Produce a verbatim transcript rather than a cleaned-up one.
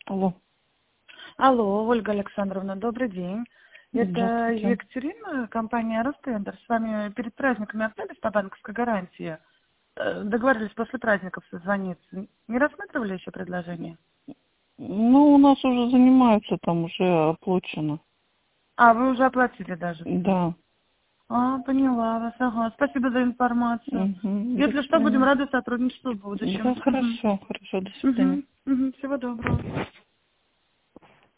Алло. Алло, Ольга Александровна, добрый день. Это Здравствуйте. Екатерина, компания Ростендер. С вами перед праздниками остались по банковской гарантии? Э, Договорились после праздников созвониться. Не рассматривали еще предложение? Ну, у нас уже занимаются, там уже оплачено. А, вы уже оплатили даже все. Да. А, поняла вас, ага. Спасибо за информацию. Угу. До Если что, будем свидания. рады сотрудничеству в Да, будущем. хорошо, хорошо, до Угу. свидания. Угу. Всего доброго.